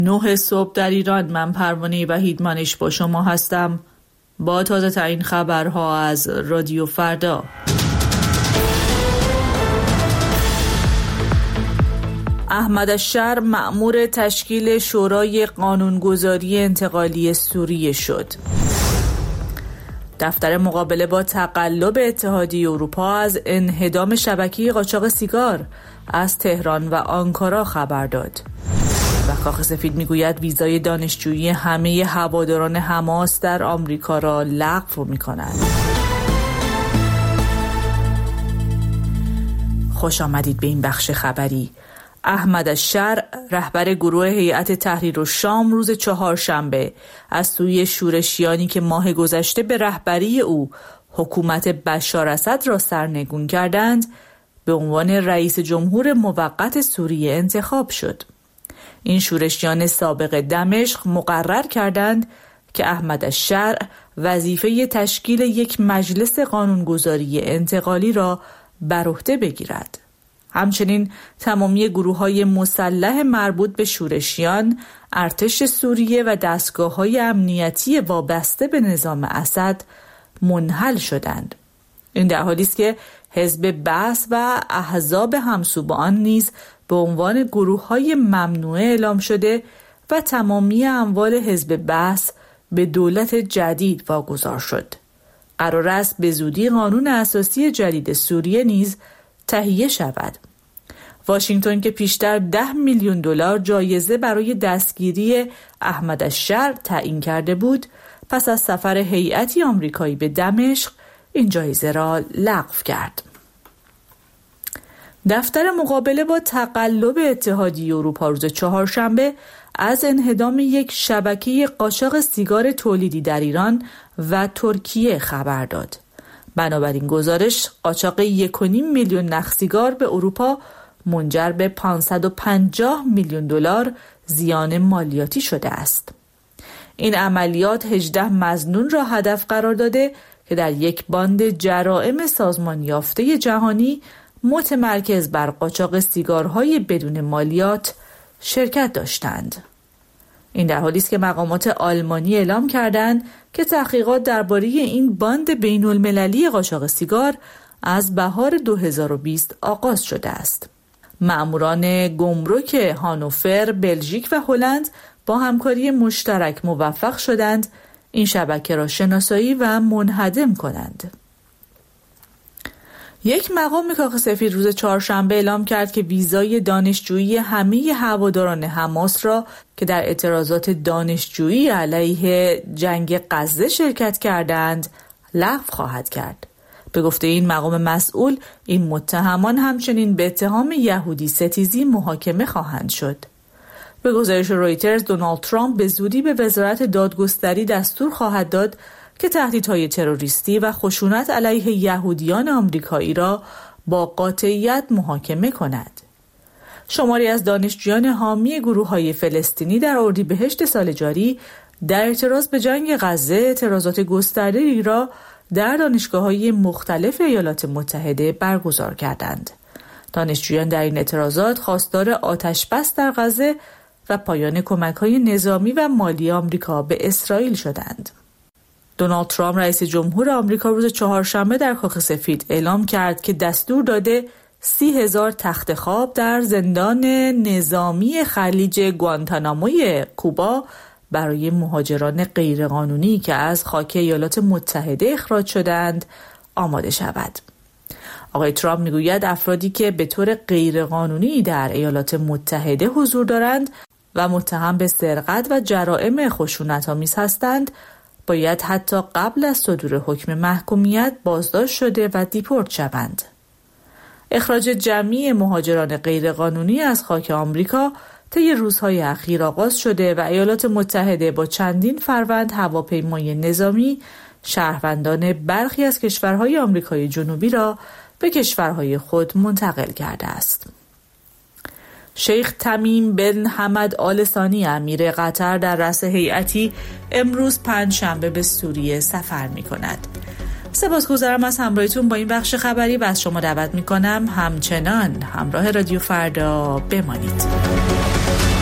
9 صبح در ایران. من پروانه وحیدمانش با شما هستم با تازه ترین خبرها از رادیو فردا. احمد الشر مأمور تشکیل شورای قانونگذاری انتقالی سوریه شد. دفتر مقابله با تقلب اتحادیه اروپا از انهدام شبکه قاچاق سیگار از تهران و آنکارا خبر داد. و کاخ سفید میگوید ویزای دانشجویی همه هواداران حماس در آمریکا را لغو می‌کند. خوش آمدید به این بخش خبری. احمد الشر رهبر گروه هیئت تحریر الشام روز چهارشنبه از سوی شورشیانی که ماه گذشته به رهبری او حکومت بشار اسد را سرنگون کردند به عنوان رئیس جمهور موقت سوریه انتخاب شد. این شورشیان سابق دمشق مقرر کردند که احمد الشر وظیفه تشکیل یک مجلس قانونگذاری انتقالی را بر عهده بگیرد. همچنین تمامی گروه‌های مسلح مربوط به شورشیان، ارتش سوریه و دستگاه‌های امنیتی وابسته به نظام اسد منحل شدند. این در حالی است که حزب بعث و احزاب همسو با آن نیز به عنوان گروه‌های ممنوعه اعلام شده و تمامی اموال حزب بعث به دولت جدید واگذار شد. قرار است به زودی قانون اساسی جدید سوریه نیز تهیه شود. واشنگتن که پیشتر 10 میلیون دلار جایزه برای دستگیری احمد الشر تعیین کرده بود، پس از سفر هیئتی آمریکایی به دمشق این جایزه را لغو کرد. دفتر مقابله با تقلب اتحادیه اروپا روز چهارشنبه از انهدام یک شبکه قاچاق سیگار تولیدی در ایران و ترکیه خبر داد. بنابراین گزارش قاچاق 1.5 میلیون نخ سیگار به اروپا منجر به 550 میلیون دلار زیان مالیاتی شده است. این عملیات 18 مظنون را هدف قرار داده که در یک باند جرائم سازمان یافته جهانی متمرکز بر قاچاق سیگارهای بدون مالیات شرکت داشتند. این در حالی است که مقامات آلمانی اعلام کردند که تحقیقات درباره این باند بین‌المللی قاچاق سیگار از بهار 2020 آغاز شده است. مأموران گمرک هانوفر، بلژیک و هلند با همکاری مشترک موفق شدند این شبکه را شناسایی و منهدم کنند. یک مقام کاخ سفید روز چهارشنبه اعلام کرد که ویزای دانشجویی همه هواداران حماس را که در اعتراضات دانشجویی علیه جنگ غزه شرکت کردند لغو خواهد کرد. به گفته این مقام مسئول، این متهمان همچنین به اتهام یهودی ستیزی محاکمه خواهند شد. به گزارش رویترز، دونالد ترامپ به زودی به وزارت دادگستری دستور خواهد داد که تهدیدهای تروریستی و خشونت علیه یهودیان آمریکایی را با قاطعیت محاکمه کند. شماری از دانشجویان حامی گروه‌های فلسطینی در اردیبهشت سال جاری در اعتراض به جنگ غزه اعتراضات گسترده‌ای را در دانشگاه‌های مختلف ایالات متحده برگزار کردند. دانشجویان در این اعتراضات خواستار آتش‌بس در غزه و پایان کمک‌های نظامی و مالی آمریکا به اسرائیل شدند. دونالد ترامپ رئیس جمهور آمریکا روز چهارشنبه در کاخ سفید اعلام کرد که دستور داده 30,000 تخت خواب در زندان نظامی خلیج گوانتاناموی کوبا برای مهاجران غیرقانونی که از خاک ایالات متحده اخراج شدند آماده شود. آقای ترامپ میگوید افرادی که به طور غیرقانونی در ایالات متحده حضور دارند و متهم به سرقت و جرائم خشونت‌آمیز هستند باید حتی قبل از صدور حکم محکومیت بازداشت شده و دیپورت شوند. اخراج جمعی مهاجران غیرقانونی از خاک آمریکا طی روزهای اخیر آغاز شده و ایالات متحده با چندین فروند هواپیمای نظامی شهروندان برخی از کشورهای آمریکای جنوبی را به کشورهای خود منتقل کرده است. شیخ تمیم بن حمد آل ثانی امیر قطر در رأس هیئتی امروز پنجشنبه به سوریه سفر می‌کند. سپاسگزارم از همراهیتون با این بخش خبری و از شما دعوت می‌کنم همچنان همراه رادیو فردا بمانید.